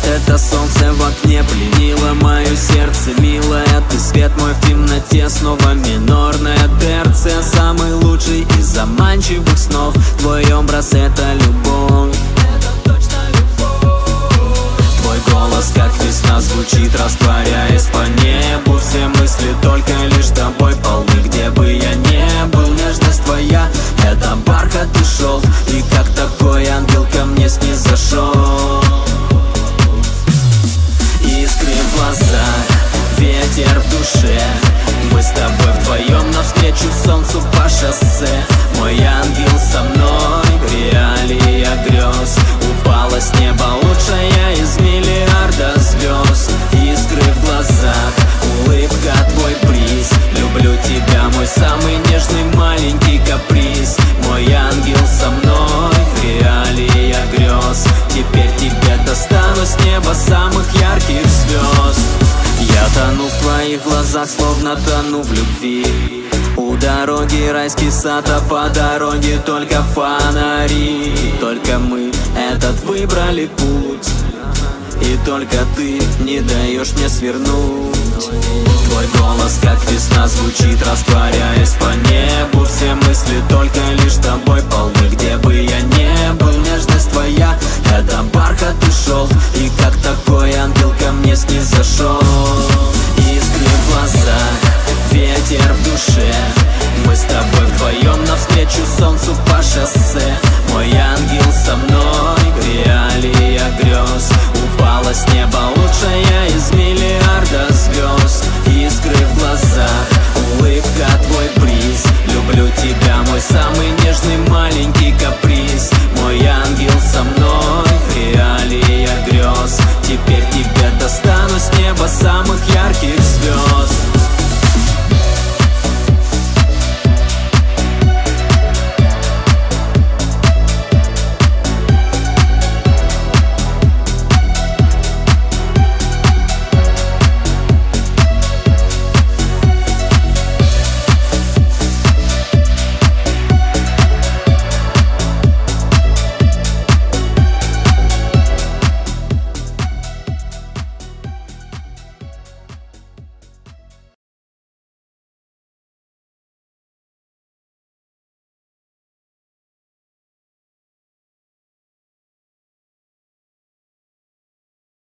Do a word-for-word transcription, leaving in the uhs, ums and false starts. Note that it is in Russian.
это солнце в окне пленило мое сердце. Милая, ты свет мой в темноте, снова минорная терция. Самый лучший из заманчивых снов, твой образ — это любовь. Твой голос, как весна, звучит, растворяясь по небу. Все мысли только лишь тобой полны, где бы я не был. Нежность твоя — это бархат и шелк, и как такой ангел ко мне снизошел. Искры в глазах, ветер в душе, мы с тобой вдвоем навстречу солнцу по шоссе. Мой ангел со мной, реалия грез, упала с неба лучшая из миллиарда звезд. Искры в глазах, улыбка, твой приз. Люблю тебя, мой самый нежный маленький каприз. Мой ангел со мной, реалия грез, теперь тебе достану с неба самых ярких звезд. Я тону в твоих глазах, словно тону в любви. У дороги райский сад, а по дороге только фонари. Только мы этот выбрали путь, и только ты не даешь мне свернуть. Твой голос, как весна, звучит, растворяясь по небу. Все мысли только лишь тобой полны, где бы я не был. Нежность твоя